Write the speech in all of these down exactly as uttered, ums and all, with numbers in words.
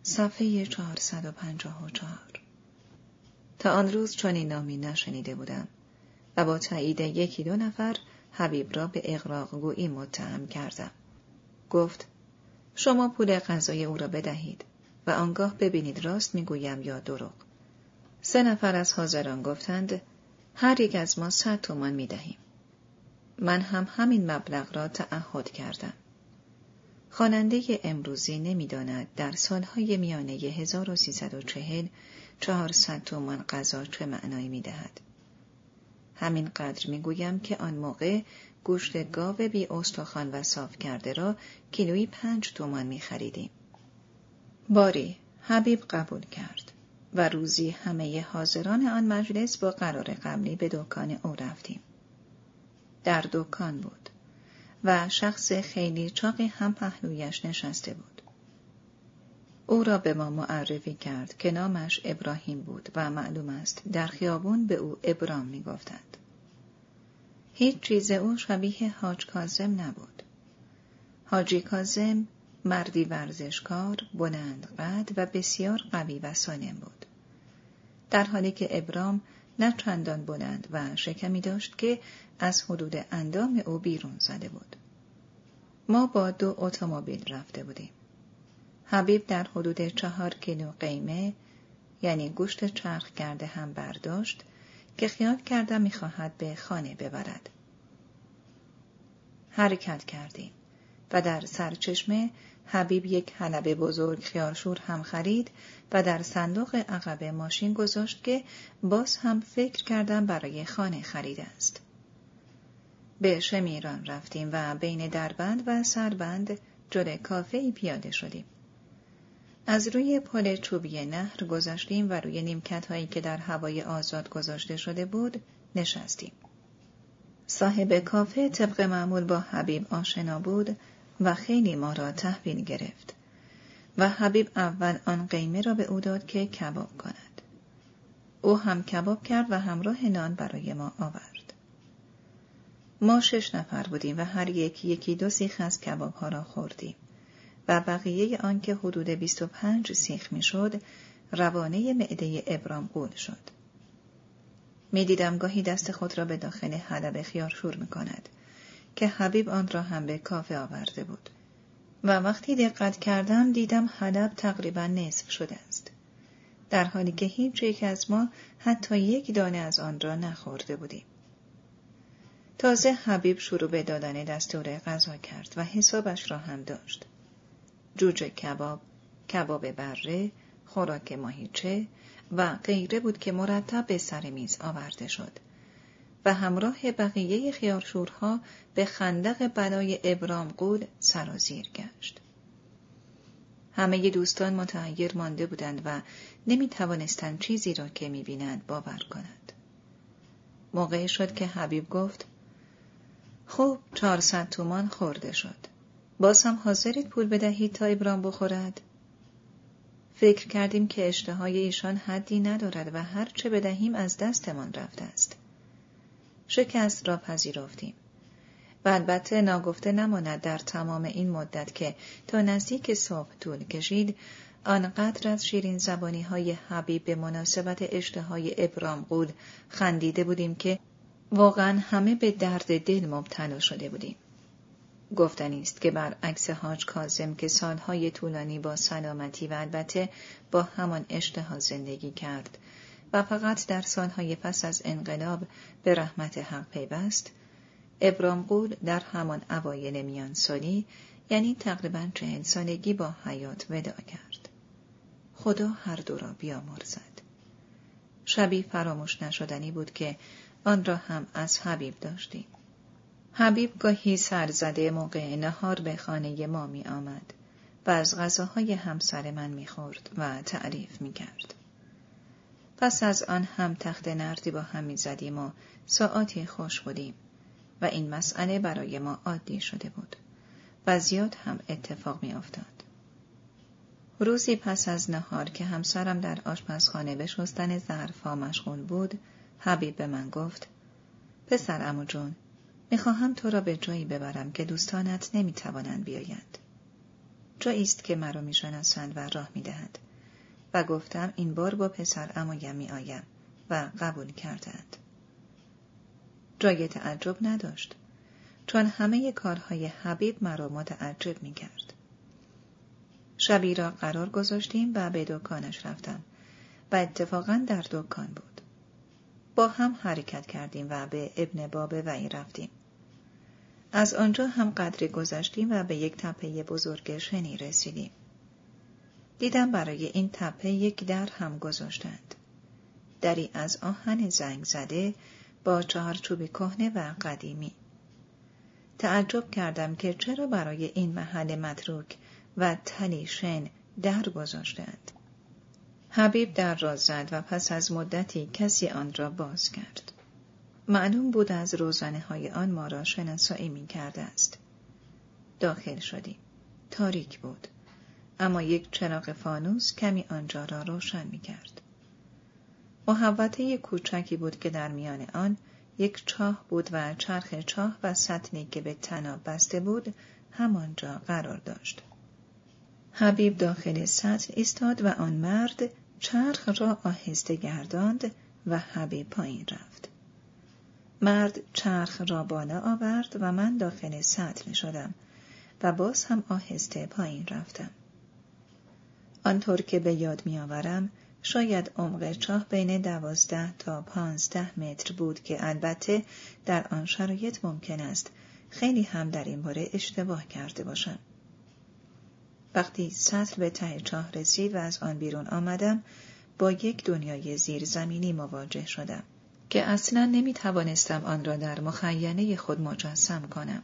صفحه چهارصد و پنجاه و چهار. تا آن روز چنین نامی نشنیده بودم و با تایید یکی دو نفر حبیب را به اغراق گویی متهم کردم. گفت شما پول غذای او را بدهید و آنگاه ببینید راست میگویم یا دروغ. سه نفر از حاضران گفتند هر یک از ما صد تومان میدهیم. من هم همین مبلغ را تعهد کردم. خواننده امروزی نمی‌داند در سالهای میانه هزار و سیصد و چهل چهارصد تومان غذا چه معنایی می‌دهد. همین قدر می‌گویم که آن موقع گوشت گاو بی استخوان و صاف کرده را کیلویی پنج تومان می‌خریدیم. باری حبیب قبول کرد و روزی همه حاضران آن مجلس با قرار قبلی به دکان او رفتیم. در دکان بود و شخص خیلی چاقی هم پهلویش نشسته بود. او را به ما معرفی کرد که نامش ابراهیم بود و معلوم است در خیابون به او ابرام می گفتند. هیچ چیز او شبیه حاج کاظم نبود. حاجی کاظم مردی ورزشکار، بلند قد و بسیار قوی و سالم بود. در حالی که ابرام نه چندان بلند و شکمی داشت که از حدود اندام او بیرون زده بود. ما با دو اتومبیل رفته بودیم. حبیب در حدود چهار کیلو قیمه یعنی گوشت چرخ کرده هم برداشت که خیال کردم می‌خواهد به خانه ببرد. حرکت کردیم و در سرچشمه حبیب یک حلبه بزرگ خیارشور هم خرید و در صندوق عقب ماشین گذاشت که باز هم فکر کردم برای خانه خریده است. به شمیران رفتیم و بین دربند و سربند جلوی کافه‌ای پیاده شدیم. از روی پل چوبی نهر گذشتیم و روی نیمکت‌هایی که در هوای آزاد گذاشته شده بود نشستیم. صاحب کافه طبق معمول با حبیب آشنا بود و خیلی ما را تحویل گرفت و حبیب اول آن قیمه را به او داد که کباب کند. او هم کباب کرد و همراه نان برای ما آورد. ما شش نفر بودیم و هر یک یکی دو سیخ از کباب ها را خوردیم و بقیه آن که حدود بیست و پنج سیخ می شد روانه معده ابرام غول شد. می دیدم گاهی دست خود را به داخل حلب خیارشور می کند که حبیب آن را هم به کافه آورده بود و وقتی دقت کردم دیدم حلب تقریبا نصف شده است، در حالی که هیچ یک از ما حتی یک دانه از آن را نخورده بودیم. تازه حبیب شروع به دادن دستور غذا کرد و حسابش را هم داشت. جوجه کباب، کباب بره، خوراک ماهیچه و غیره بود که مرتب به سر میز آورده شد و همراه بقیه خیارشورها به خندق بلای ابرام غول سرازیر گشت. همه دوستان متحیر مانده بودند و نمی توانستند چیزی را که می بینند باور کنند. موقعی شد که حبیب گفت خوب چهارصد تومان خورده شد. باز هم حاضرید پول بدهید تا ابرام بخورد؟ فکر کردیم که اشتهای ایشان حدی ندارد و هر چه بدهیم از دستمان رفته است. شکست را پذیرفتیم و البته ناگفته نماند در تمام این مدت که تا نزدیک صبح طول کشید آنقدر از شیرین زبانی های حبیب به مناسبت اشتهای ابرام غول خندیده بودیم که واقعا همه به درد دل مبتلا شده بودیم. گفتنی است که برعکس حاج کاظم که سالهای طولانی با سلامتی و البته با همان اشتها زندگی کرد و فقط در سالهای پس از انقلاب به رحمت حق پیوست، ابرام غول در همان اوایل میان سالی یعنی تقریباً چهل سالگی با حیات وداع کرد. خدا هر دو را بیامرزد. شبی فراموش نشدنی بود که آن را هم از حبیب داشتیم. حبیب گاهی سرزده موقع نهار به خانه ما می آمد و از غذاهای همسر من می خورد و تعریف می کرد. پس از آن هم تخت نردی با هم می زدیم و ساعاتی خوش بودیم و این مسئله برای ما عادی شده بود و زیاد هم اتفاق می افتاد. روزی پس از نهار که همسرم در آشپزخانه به شستن ظرف‌ها مشغول بود، حبیب به من گفت پسر عمو جون، میخواهم تو را به جایی ببرم که دوستانت نمیتوانند بیایند. جایی است که مرا میشناسند و راه میدهند و گفتم این بار با پسر عمویم می آیم و قبول کردند. جای تعجب نداشت، چون همه کارهای حبیب مرا متعجب می کرد. شبی را قرار گذاشتیم و به دکانش رفتم و اتفاقاً در دکان بود. با هم حرکت کردیم و به ابن باب وی رفتیم. از آنجا هم قدری گذشتیم و به یک تپه بزرگ شنی رسیدیم. دیدم برای این تپه یک در هم گذاشتند. دری از آهن زنگ زده با چهارچوب کهنه و قدیمی. تعجب کردم که چرا برای این محل متروک و تنی شن در گذاشتند. حبیب در را زد و پس از مدتی کسی آن را باز کرد. معلوم بود از روزنه های آن ما را شناسایی می کرده است. داخل شدیم. تاریک بود، اما یک چراغ فانوس کمی آنجا را روشن می کرد. محوطه کوچکی بود که در میان آن یک چاه بود و چرخ چاه و سطلی که به طناب بسته بود همانجا قرار داشت. حبیب داخل سطل ایستاد و آن مرد چرخ را آهسته گرداند و حبیب پایین رفت. مرد چرخ را بالا آورد و من داخل سطل شدم و باز هم آهسته پایین رفتم. آنطور که به یاد می آورم شاید عمق چاه بین دوازده تا پانزده متر بود که البته در آن شرایط ممکن است خیلی هم در این باره اشتباه کرده باشم. وقتی سطل به ته چاه رسید و از آن بیرون آمدم با یک دنیای زیرزمینی مواجه شدم که اصلا نمی توانستم آن را در مخیله خود مجسم کنم.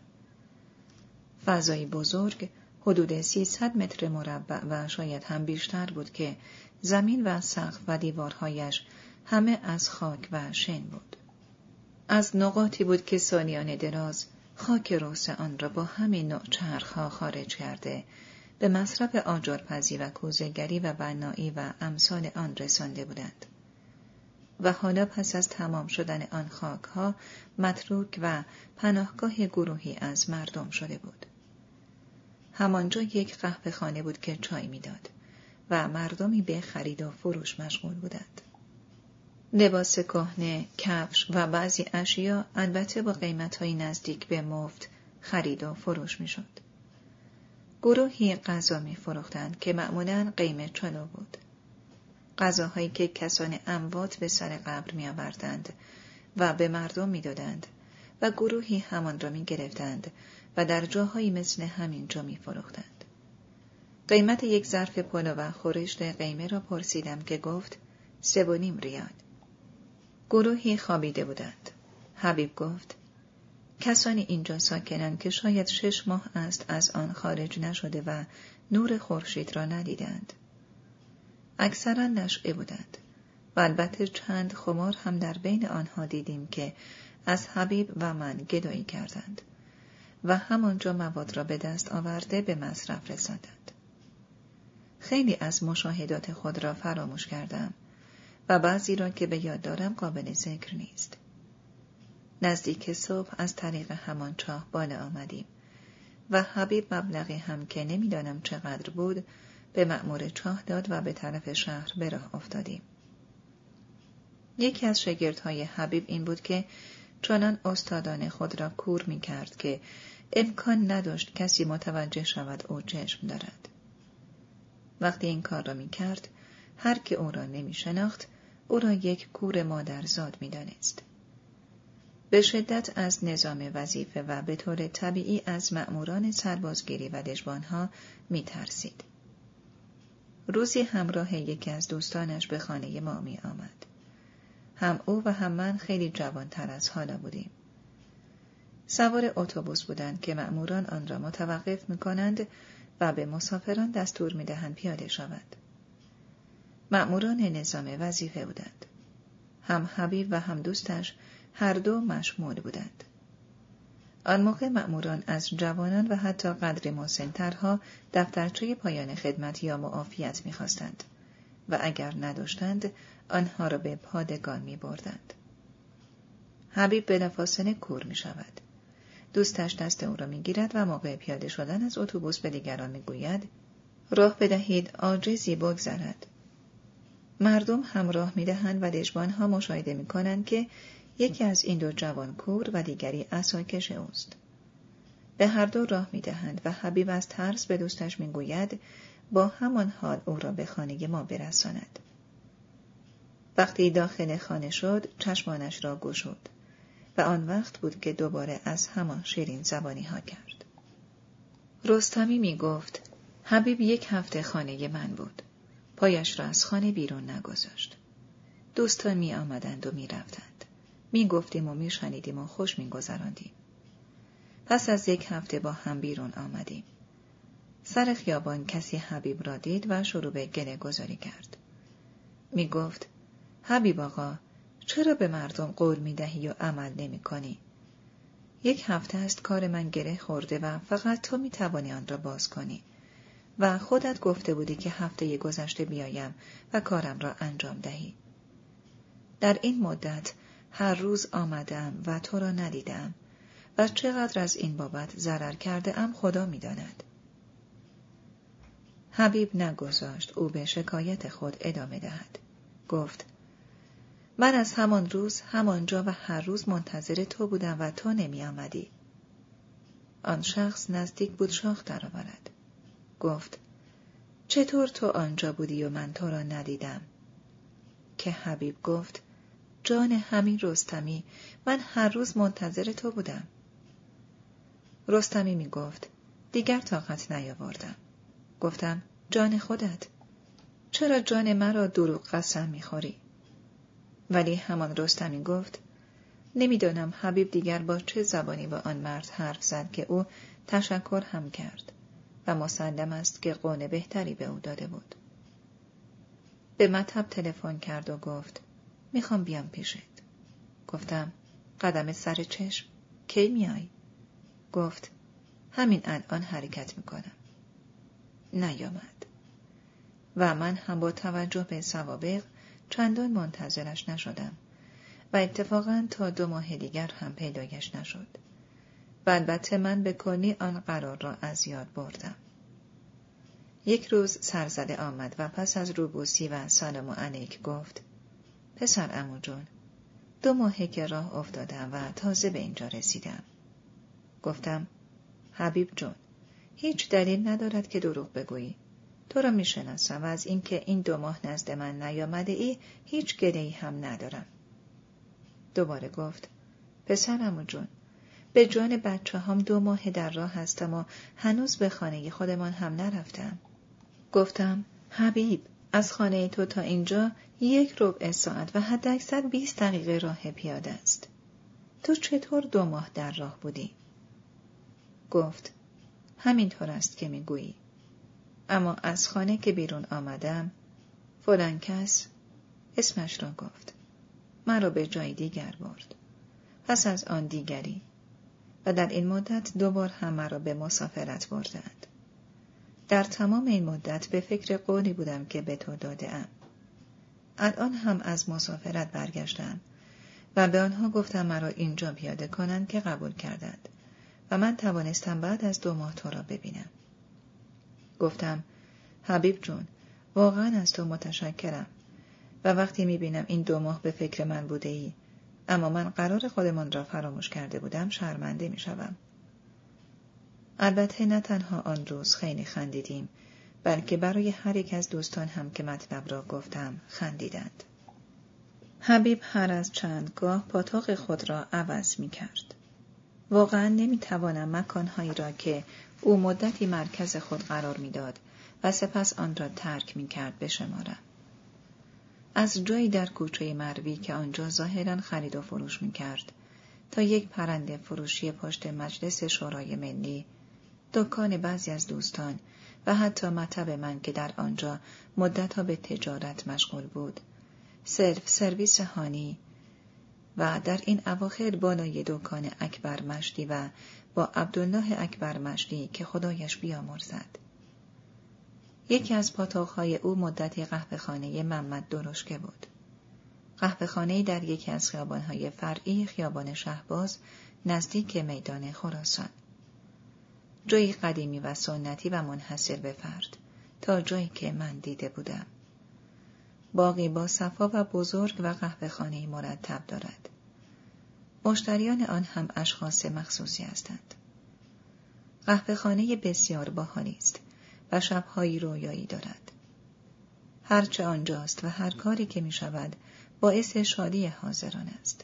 فضایی بزرگ حدود سیصد متر مربع و شاید هم بیشتر بود که زمین و سقف و دیوارهایش همه از خاک و شن بود. از نقاطی بود که سالیان دراز خاک روس آن را با همین نوع چرخها خارج کرده به مصرف آجرپزی و کوزه‌گری و بنایی و امثال آن رسانده بودند. و حالا پس از تمام شدن آن خاکها متروک و پناهگاه گروهی از مردم شده بود. همانجا یک قهوه خانه بود که چای میداد و مردمی به خرید و فروش مشغول بودند. لباس کهنه، کفش و بعضی اشیا البته با قیمت‌های نزدیک به مفت خرید و فروش میشد. گروهی غذا می‌فروختند که معمولاً قیمت چلو بود. غذاهایی که کسان اموات به سر قبر می‌آوردند و به مردم می‌دادند و گروهی همان را می‌گرفتند و در جاهایی مثل همین جا می‌فروختند. قیمت یک ظرف پلو و خورشت قیمه را پرسیدم که گفت سه و نیم ریال. گروهی خوابیده بودند. حبیب گفت کسانی اینجا ساکنند که شاید شش ماه است از آن خارج نشده و نور خورشید را ندیدند. اکثرا نشئه بودند و البته چند خمار هم در بین آنها دیدیم که از حبیب و من گدایی کردند و همانجا مواد را به دست آورده به مصرف رساندند. خیلی از مشاهدات خود را فراموش کردم و بعضی را که به یاد دارم قابل ذکر نیست. نزدیک صبح از طریق همان چاه بالا آمدیم و حبیب مبلغی هم که نمیدانم چقدر بود به مأمور چاه داد و به طرف شهر به راه افتادیم. یکی از شاگردهای حبیب این بود که چنان استادان خود را کور می کرد که امکان نداشت کسی متوجه شود او چشم دارد. وقتی این کار را می کرد، هر که او را نمی شناخت، او را یک کور مادرزاد می دانست. به شدت از نظام وظیفه و به طور طبیعی از مأموران سربازگیری و دژبانها می ترسید. روزی همراه یکی از دوستانش به خانه ما می آمد. هم او و هم من خیلی جوانتر از حالا بودیم. سوار اتوبوس بودند که مأموران آن را متوقف می کنند و به مسافران دستور می دهند پیاده شود. مأموران نظام وظیفه بودند. هم حبیب و هم دوستش هر دو مشمول بودند. آن موقع مأموران از جوانان و حتی قدری مسن‌ترها دفترچه پایان خدمت یا معافیت می‌خواستند و اگر نداشتند آنها را به پادگان می‌بردند. حبیب بلافاصله کور می‌شود. دوستش دست او را می‌گیرد و موقع پیاده شدن از اتوبوس به دیگران می‌گوید راه بدهید عاجزی بگذرد. مردم هم راه میدهند و دژبانها مشاهده میکنند که یکی از این دو جوان کور و دیگری عصاکش اوست. به هر دو راه میدهند و حبیب از ترس به دوستش میگوید با همان حال او را به خانه ما برساند. وقتی داخل خانه شد چشمانش را گشود و آن وقت بود که دوباره از همان شیرین زبانی ها کرد. رستمی می گفت حبیب یک هفته خانه من بود. پایش را از خانه بیرون نگذاشت. دوستان می آمدند و می رفتند. می گفتیم و می شنیدیم و خوش می گذراندیم. پس از یک هفته با هم بیرون آمدیم. سر خیابان کسی حبیب را دید و شروع به گله گذاری کرد. می گفت حبیب آقا چرا به مردم قول می دهی و عمل نمی کنی؟ یک هفته است کار من گره خورده و فقط تو می توانی آن را باز کنی و خودت گفته بودی که هفته گذشته بیایم و کارم را انجام دهی. در این مدت هر روز آمدم و تو را ندیدم و چقدر از این بابت ضرر کرده ام خدا می داند. حبیب نگذاشت او به شکایت خود ادامه دهد. گفت من از همان روز همانجا و هر روز منتظر تو بودم و تو نمی آمدی. آن شخص نزدیک بود شاخ درآورد. گفت چطور تو آنجا بودی و من تو را ندیدم؟ که حبیب گفت جان همین رستمی من هر روز منتظر تو بودم. رستمی می گفت دیگر طاقت نیاوردم. گفتم جان خودت. چرا جان مرا دروغ قسم می خوری؟ ولی همان رستمی گفت نمیدانم حبیب دیگر با چه زبانی با آن مرد حرف زد که او تشکر هم کرد و مسلم است که قون بهتری به او داده بود. به مطب تلفن کرد و گفت میخوام بیام پیشت. گفتم قدم سر چشم کی میای؟ گفت همین الان حرکت میکنم. نیامد و من هم با توجه به سوابق چندان منتظرش نشدم و اتفاقاً تا دو ماه دیگر هم پیدایش نشد و البته من به کلی آن قرار را از یاد بردم. یک روز سرزده آمد و پس از روبوسی و سلام علیک گفت پسر عمو جون دو ماهه که راه افتادم و تازه به اینجا رسیدم. گفتم حبیب جون هیچ دلیل ندارد که دروغ بگویی. تو را میشناسم و از اینکه این دو ماه نزد من نیامده ای هیچ گله‌ای هم ندارم. دوباره گفت پسر عمو جون به جان بچه هم دو ماه در راه هستم و هنوز به خانه خودمان هم نرفتم. گفتم حبیب از خانه تو تا اینجا یک ربع ساعت و حد اکثر بیست دقیقه راه پیاده است. تو چطور دو ماه در راه بودی؟ گفت همینطور است که میگویی. اما از خانه که بیرون آمدم فلان کس اسمش را گفت مرا به جای دیگر برد. پس از آن دیگری و در این مدت دوبار هم مرا به مسافرت بردند. در تمام این مدت به فکر قولی بودم که به تو داده ام. الان هم از مسافرت برگشتم و به آنها گفتم مرا اینجا پیاده کنند که قبول کردند و من توانستم بعد از دو ماه تو را ببینم. گفتم حبیب جون واقعا از تو متشکرم و وقتی میبینم این دو ماه به فکر من بوده ای اما من قرار خودمان را فراموش کرده بودم شرمنده میشوم. البته نه تنها آن روز خیلی خندیدیم بلکه برای هر یک از دوستان هم که مطلب را گفتم خندیدند. حبیب هر از چندگاه پاتوق خود را عوض می کرد. واقعا نمی توانم مکانهایی را که او مدتی مرکز خود قرار می داد و سپس آن را ترک می کرد بشمارم. از جایی در کوچه مروی که آنجا ظاهراً خرید و فروش می کرد تا یک پرنده فروشی پشت مجلس شورای ملی، دکان بعضی از دوستان و حتی مطب من که در آنجا مدتها به تجارت مشغول بود، سلف سرویس هانی و در این اواخر بالای دکان اکبر مشتی و با عبدالله اکبر مشتی که خدایش بیامرزد. یکی از پاتوقهای او مدتی قهوه‌خانه محمد درشکه بود. قهوه‌خانه‌ای در یکی از خیابان‌های فرعی خیابان شهباز نزدیک میدان خراسان. جایی قدیمی و سنتی و منحصر به فرد تا جایی که من دیده بودم. باغی با صفا و بزرگ و قهوه‌خانه‌ای مرتب دارد. مشتریان آن هم اشخاص مخصوصی هستند. قهوه‌خانه بسیار باحالی است و شب‌هایی رویایی دارد. هرچه آنجاست و هر کاری که می شود باعث شادی حاضران است.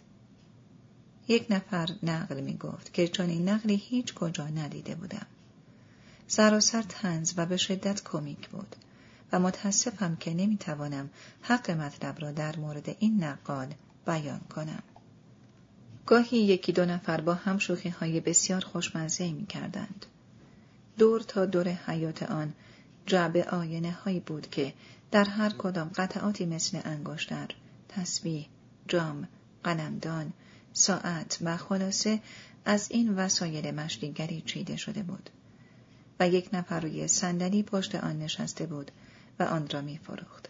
یک نفر نقل می گفت که چنین نقلی هیچ کجا ندیده بودم. سراسر طنز و به شدت کمیک بود و متاسفم که نمی توانم حق مطلب را در مورد این نقال بیان کنم. گاهی یکی دو نفر با هم شوخی های بسیار خوشمزه می کردند. دور تا دور حیات آن جعبه آینه هایی بود که در هر کدام قطعاتی مثل انگشتر، تسبیح، جام، قلمدان، ساعت و خلاصه از این وسایل مشلیگری چیده شده بود و یک نفر روی صندلی پشت آن نشسته بود و آن را می فروخت.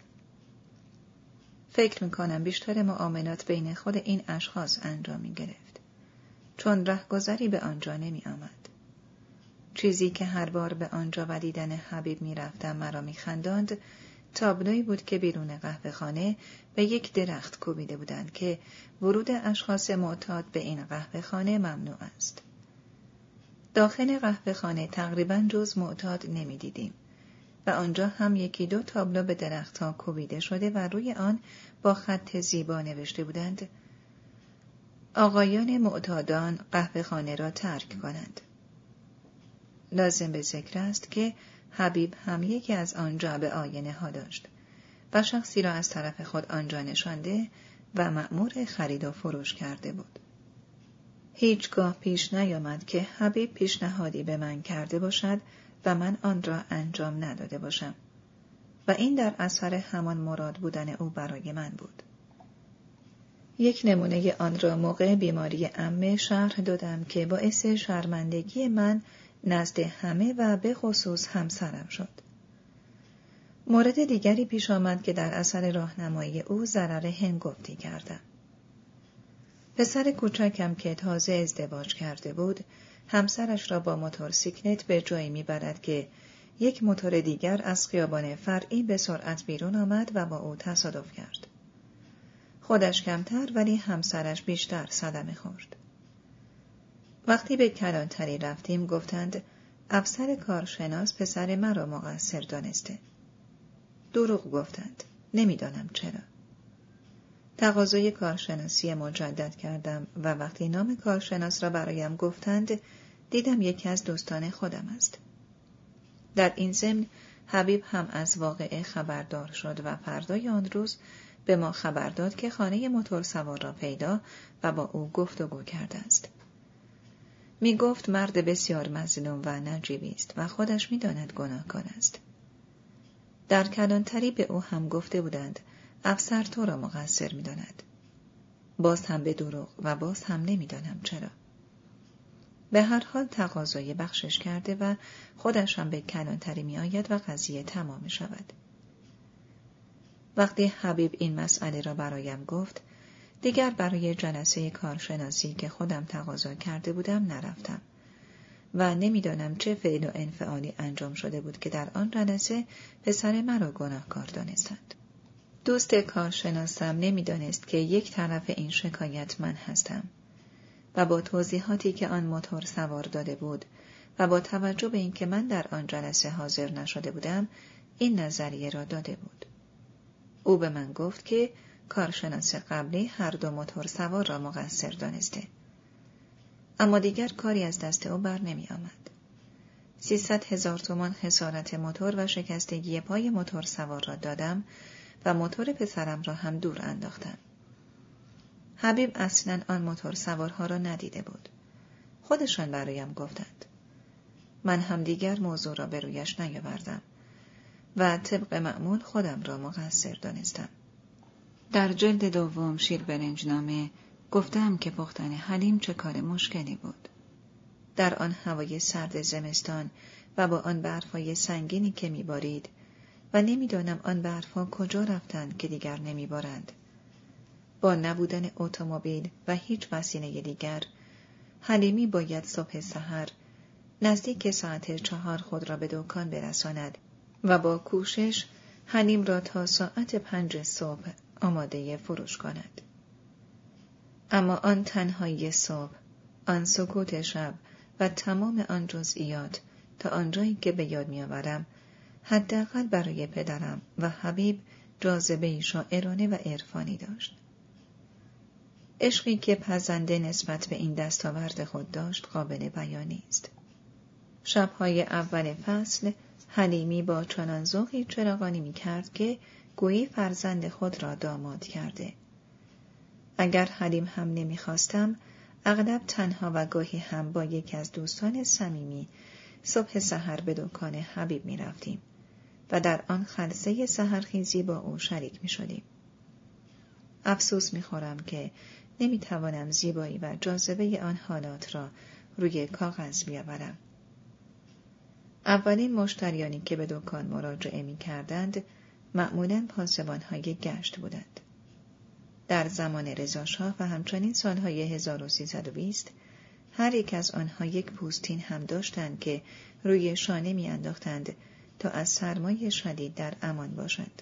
فکر می کنم بیشتر معاملات بین خود این اشخاص انجام می گرفت، چون رهگذری به آنجا نمی آمد. چیزی که هر بار به آنجا و دیدن حبیب می رفتم مرا می خنداند، تابلویی بود که بیرون قهوه‌خانه به یک درخت کوبیده بودند که ورود اشخاص معتاد به این قهوه‌خانه ممنوع است. داخل قهوه‌خانه تقریباً جز معتاد نمی دیدیم و آنجا هم یکی دو تابلو به درخت‌ها کوبیده شده و روی آن با خط زیبا نوشته بودند: آقایان معتادان قهوه‌خانه را ترک کنند. لازم به ذکر است که حبیب هم یکی از آن جعبه آینه ها داشت و شخصی را از طرف خود آنجا نشانده و مأمور خرید و فروش کرده بود. هیچگاه پیش نیامد که حبیب پیشنهادی به من کرده باشد و من آن را انجام نداده باشم و این در اثر همان مراد بودن او برای من بود. یک نمونه آن را موقع بیماری عمه شرح دادم که باعث شرمندگی من نزد همه و به خصوص همسرم شد. مورد دیگری پیش آمد که در اثر راهنمایی او ضرر هنگفتی کردم. پسر کوچکم که تازه ازدواج کرده بود، همسرش را با موتورسیکلت به جایی میبرد که یک موتور دیگر از خیابان فرعی به سرعت بیرون آمد و با او تصادف کرد. خودش کمتر ولی همسرش بیشتر صدمه خورد. وقتی به کلانتری رفتیم گفتند افسر کارشناس پسر مرا مقصر دانسته. دروغ گفتند. نمیدانم چرا. تقاضای کارشناسی مجدد کردم و وقتی نام کارشناس را برایم گفتند دیدم یکی از دوستان خودم است. در این ضمن حبیب هم از واقعه خبردار شد و فردای آن روز به ما خبر داد که خانه موتور سوار را پیدا و با او گفتگو کرده است. می گفت مرد بسیار مظلوم و نجیبی است و خودش می داند گناهکار است. در کلانتری به او هم گفته بودند افسر تو را مقصر می داند. باز هم به دروغ و باز هم نمی دانم چرا. به هر حال تقاضای بخشش کرده و خودش هم به کلانتری می آید و قضیه تمام شود. وقتی حبیب این مسئله را برایم گفت، دیگر برای جلسه کارشناسی که خودم تقاضا کرده بودم نرفتم و نمیدانم چه فعل و انفعالی انجام شده بود که در آن جلسه پسر مرا گناهکار دانستند. دوست کارشناسم نمیدانست که یک طرف این شکایت من هستم و با توضیحاتی که آن موتور سوار داده بود و با توجه به اینکه من در آن جلسه حاضر نشده بودم این نظریه را داده بود. او به من گفت که کارشناس قبلی هر دو موتور سوار را مقصر دانسته. اما دیگر کاری از دست او بر نمی آمد. سیصد هزار تومان خسارت موتور و شکستگی پای موتور سوار را دادم و موتور پسرم را هم دور انداختم. حبیب اصلاً آن موتور سوارها را ندیده بود. خودشان برایم گفتند. من هم دیگر موضوع را به رویش نیاوردم و طبق معمول خودم را مقصر دانستم. در جلد دوم شیر برنج نامه گفتم که پختن حلیم چه کار مشکلی بود. در آن هوای سرد زمستان و با آن برفای سنگینی که میبارید و نمیدانم آن برفها کجا رفتند که دیگر نمیبارند. با نبودن اتومبیل و هیچ وسیله دیگر، حلیمی باید صبح سحر نزدیک ساعت چهار خود را به دکان برساند و با کوشش حلیم را تا ساعت پنج صبح آماده فروش کند. اما آن تنهایی صبح، آن سکوت شب و تمام آن جزئیات تا آنجایی که به یاد می‌آورم، حداقل برای پدرم و حبیب جاذبه‌ای شاعرانه و عرفانی داشت. عشقی که پزنده نسبت به این دستاورد خود داشت قابل بیانی است. شب‌های اول فصل حلیمی با چنان ذوقی چراغانی می‌کرد که گویی فرزند خود را داماد کرده. اگر حلیم هم نمی‌خواستم، اغلب تنها و گاهی هم با یکی از دوستان صمیمی صبح سحر به دکان حبیب می‌رفتیم و در آن خلسه سحرخیزی با او شریک می‌شدیم. افسوس می‌خورم که نمی‌توانم زیبایی و جاذبه آن حالات را روی کاغذ بیاورم. اولین مشتریانی که به دکان مراجعه می‌کردند معمولاً پاسبان‌های گشت بودند. در زمان رضاشاه و همچنین سالهای هزار و سیصد و بیست هر یک از آنها یک پوستین هم داشتند که روی شانه می‌انداختند تا از سرمای شدید در امان باشند.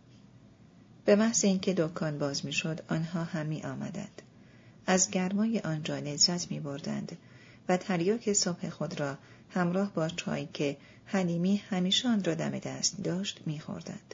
به محض اینکه دکان باز می‌شد آنها هم می‌آمدند. از گرمای آنجا لذت می‌بردند و تریاک صبح خود را همراه با چای که حلیمی همیشه آن را دم دست داشت می‌خوردند.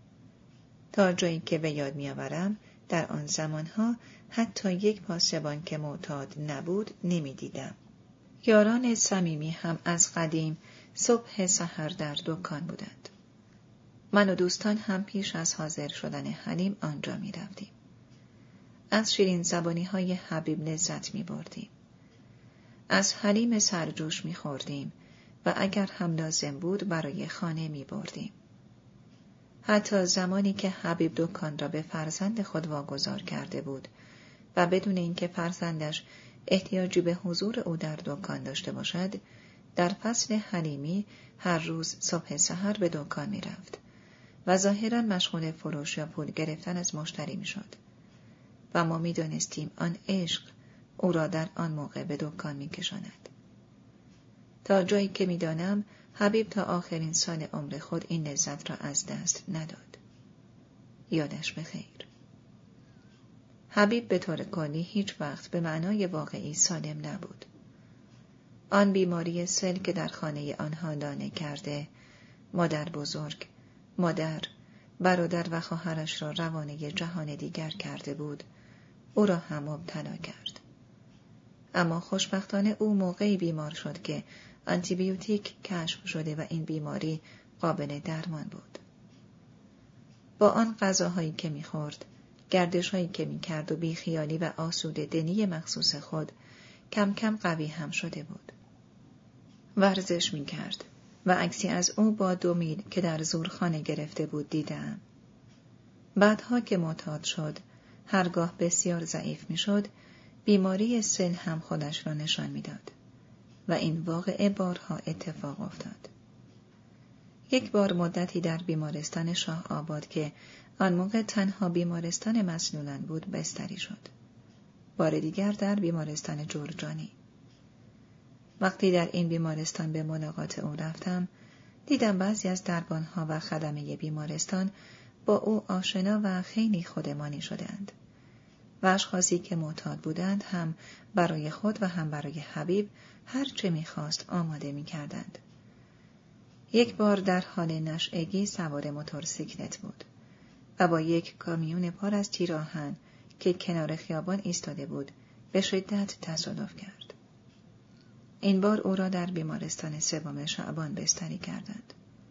تا جایی که به یاد می‌آورم در آن زمانها حتی یک پاسبان که معتاد نبود نمی‌دیدم. یاران صمیمی هم از قدیم صبح سحر در دکان بودند. من و دوستان هم پیش از حاضر شدن حلیم آنجا می‌رفتیم. از شیرین زبانی‌های حبیب لذت می‌بردیم. از حلیم سرجوش می‌خوردیم و اگر هم لازم بود برای خانه می‌بردیم. حتی زمانی که حبیب دکان را به فرزند خود واگذار کرده بود و بدون اینکه فرزندش احتیاجی به حضور او در دکان داشته باشد، در فصل حلیمی هر روز صبح سحر به دکان می رفت و ظاهراً مشغول فروش یا پول گرفتن از مشتری می شد. و ما می دانستیم آن عشق او را در آن موقع به دکان می کشاند. تا جایی که می دانم حبیب تا آخرین سال عمر خود این لذت را از دست نداد. یادش بخیر. حبیب به طور کلی هیچ وقت به معنای واقعی سالم نبود. آن بیماری سل که در خانه آنها لانه کرده، مادر بزرگ، مادر، برادر و خواهرش را روانه جهان دیگر کرده بود، او را هم مبتلا کرد. اما خوشبختانه او موقعی بیمار شد که آنتیبیوتیک کشف شده و این بیماری قابل درمان بود. با آن غذاهایی که می‌خورد، گردش‌هایی که می‌کرد و بیخیالی و آسوده دنی مخصوص خود، کم کم قوی هم شده بود. ورزش می‌کرد و عکسی از او با دو میل که در زورخانه گرفته بود دیدم. بعدها که معتاد شد، هرگاه بسیار ضعیف می‌شد، بیماری سل هم خودش را نشان می‌داد. و این واقعه بارها اتفاق افتاد. یک بار مدتی در بیمارستان شاه آباد که آن موقع تنها بیمارستان مسنونان بود بستری شد. بار دیگر در بیمارستان جرجانی. وقتی در این بیمارستان به ملاقات او رفتم، دیدم بعضی از دربانها و خدمه بیمارستان با او آشنا و خیلی خودمانی شدند. و اشخاصی که معتاد بودند هم برای خود و هم برای حبیب هر چه می‌خواست آماده می‌کردند. یک بار در حال نشئگی سوار موتورسیکلت بود و با یک کامیون پر از تیر آهن که کنار خیابان ایستاده بود به شدت تصادف کرد. این بار او را در بیمارستان سوم شعبان بستری کردند.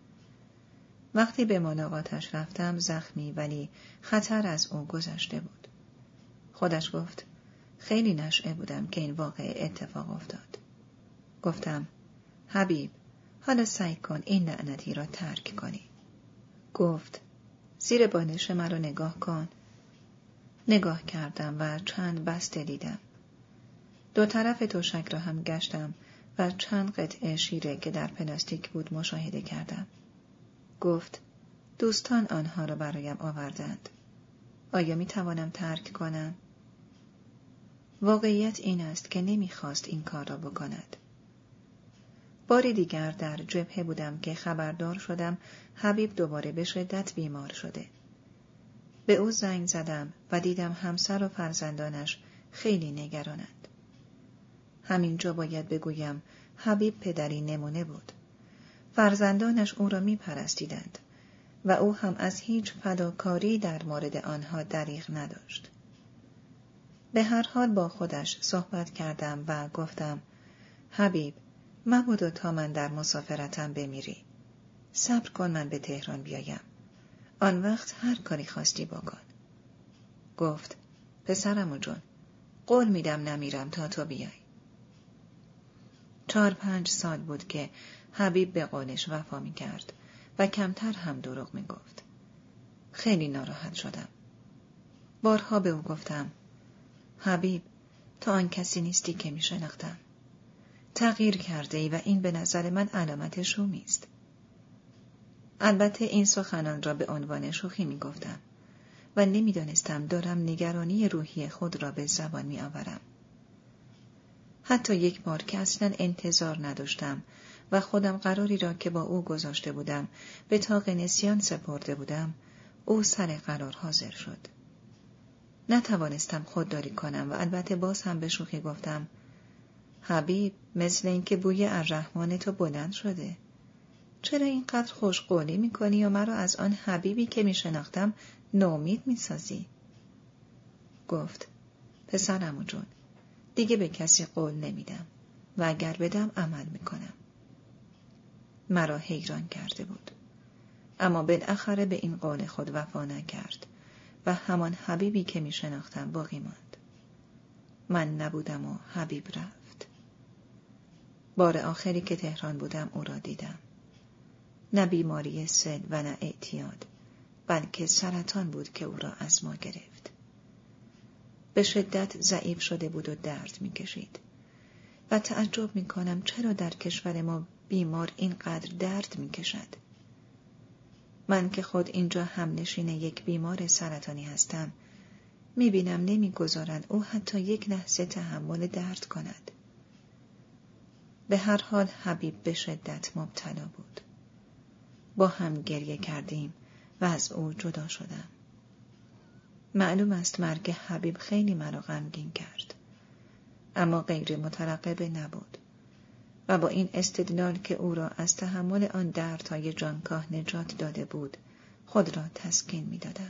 وقتی به ملاقاتش رفتم زخمی ولی خطر از او گذشته بود. خودش گفت خیلی نشئه بودم که این واقعه اتفاق افتاد. گفتم حبیب حالا سعی کن این لعنتی را ترک کنی. گفت زیر بالش مرا نگاه کن. نگاه کردم و چند بسته دیدم. دو طرف تشک را هم گشتم و چند قطعه شیره که در پلاستیک بود مشاهده کردم. گفت دوستان آنها را برایم آوردند. آیا می توانم ترک کنم؟ واقعیت این است که نمیخواست این کار را بکند. باری دیگر در جبهه بودم که خبردار شدم حبیب دوباره به شدت بیمار شده. به او زنگ زدم و دیدم همسر و فرزندانش خیلی نگرانند. همینجا باید بگویم حبیب پدری نمونه بود. فرزندانش او را می پرستیدند و او هم از هیچ فداکاری در مورد آنها دریغ نداشت. به هر حال با خودش صحبت کردم و گفتم حبیب، مبادا تا من در مسافرتم بمیری. صبر کن من به تهران بیایم. آن وقت هر کاری خواستی بکن. گفت پسرمو جون، قول میدم نمیرم تا تو بیای. چهار پنج سال بود که حبیب به قولش وفا می کرد و کمتر هم دروغ می گفت. خیلی ناراحت شدم. بارها به او گفتم حبیب، تو آن کسی نیستی که می شناختم. تغییر کرده ای و این به نظر من علامت شومی است. البته این سخنان را به عنوان شوخی می گفتم و نمی دانستم دارم نگرانی روحی خود را به زبان می آورم. حتی یک بار که اصلا انتظار نداشتم و خودم قراری را که با او گذاشته بودم به طاق نسیان سپرده بودم، او سر قرار حاضر شد. نتوانستم خودداری کنم و البته باز هم به شوخی گفتم حبیب، مثل اینکه بوی الرحمن تو بلند شده. چرا اینقدر خوشقولی میکنی و مرا از آن حبیبی که میشناختم نومید میسازی؟ گفت پسرمو جون، دیگه به کسی قول نمیدم و اگر بدم عمل میکنم. مرا حیران کرده بود، اما بالاخره به این قول خود وفا نکرد و همان حبیبی که میشناختم باقی ماند. من نبودم و حبیب رفت. بار آخری که تهران بودم او را دیدم. نه بیماری سل و نه اعتیاد، بلکه سرطان بود که او را از ما گرفت. به شدت ضعیف شده بود و درد می‌کشید و تعجب می‌کنم چرا در کشور ما بیمار اینقدر درد می‌کشد. من که خود اینجا همنشین یک بیمار سرطانی هستم، می‌بینم نمی‌گذارند او حتی یک لحظه تحمل درد کند. به هر حال حبیب به شدت مبتلا بود. با هم گریه کردیم و از او جدا شدم. معلوم است مرگ حبیب خیلی مرا غمگین کرد، اما غیر مترقبه نبود و با این استدلال که او را از تحمل آن دردهای جانکاه نجات داده بود خود را تسکین می دادم.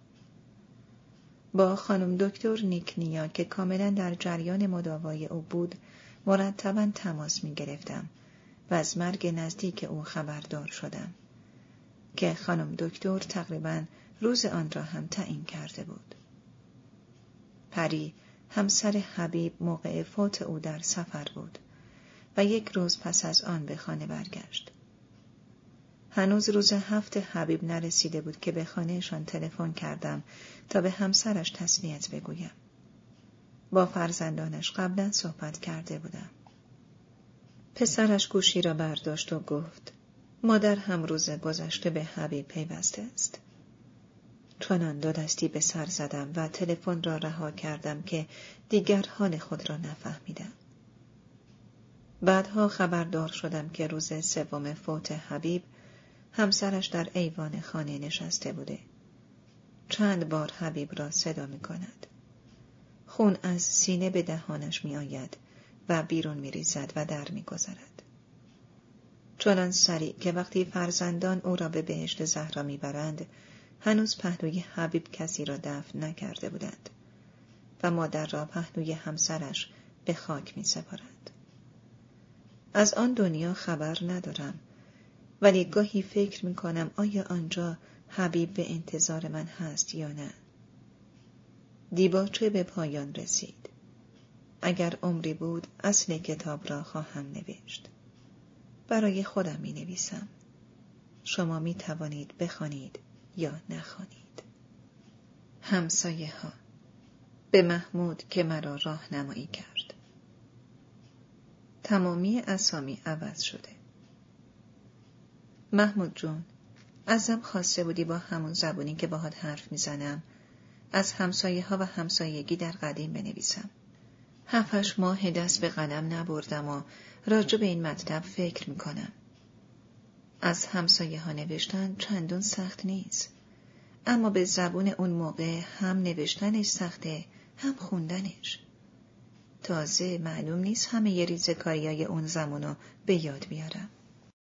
با خانم دکتر نیکنیا که کاملا در جریان مداوای او بود مرتباً تماس می گرفتم و از مرگ نزدیک او خبردار شدم که خانم دکتر تقریباً روز آن را هم تعیین کرده بود. پری همسر حبیب موقع فوت او در سفر بود و یک روز پس از آن به خانه برگشت. هنوز روز هفت حبیب نرسیده بود که به خانهشان تلفن کردم تا به همسرش تسلیت بگویم. با فرزندانش قبلا صحبت کرده بودم. پسرش گوشی را برداشت و گفت مادر هم روز گذشته به حبیب پیوسته است. چنان دو دستی به سر زدم و تلفن را رها کردم که دیگر حال خود را نفهمیدم. بعدها خبردار شدم که روز سوم فوت حبیب همسرش در ایوان خانه نشسته بوده. چند بار حبیب را صدا می کند. خون از سینه به دهانش می آید و بیرون می ریزد و در می گذرد. چنان سریع که وقتی فرزندان او را به بهشت زهرا می برند هنوز پهلوی حبیب کسی را دفن نکرده بودند و مادر را پهلوی همسرش به خاک می سپارند. از آن دنیا خبر ندارم، ولی گاهی فکر می کنم آیا آنجا حبیب به انتظار من هست یا نه. دیباچه به پایان رسید. اگر عمری بود اصل کتاب را خواهم نوشت. برای خودم می نویسم. شما می توانید بخوانید یا نخوانید. همسایه ها به محمود که مرا راهنمایی کرد. تمامی اسامی عوض شده. محمود جون، ازم خواسته بودی با همون زبونی که باهات حرف میزنم از همسایه ها و همسایگی در قدیم بنویسم. هفتش ماه دست به قلم نبردم و راجع به این مطلب فکر میکنم. از همسایه ها نوشتن چندون سخت نیست. اما به زبون اون موقع هم نوشتنش سخته هم خوندنش. تازه معلوم نیست همه ی ریزکاریای اون زمانو به یاد بیارم.